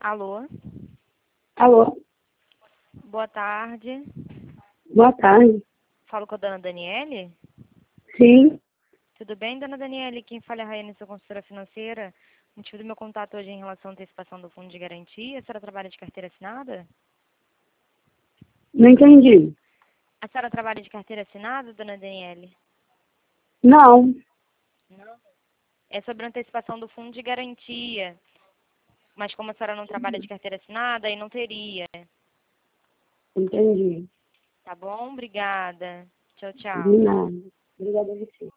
Alô? Alô? Boa tarde. Boa tarde. Falo com a dona Daniele? Sim. Tudo bem, dona Daniele? Quem fala é a Raiane, sua consultora financeira. O motivo do meu contato hoje é em relação à antecipação do fundo de garantia. A senhora trabalha de carteira assinada? Não entendi. A senhora trabalha de carteira assinada, dona Daniele? Não. Não. É sobre a antecipação do fundo de garantia. Mas como a senhora não trabalha de carteira assinada, aí não teria. Entendi. Tá bom? Obrigada. Tchau, De tchau. nada. Obrigada a você.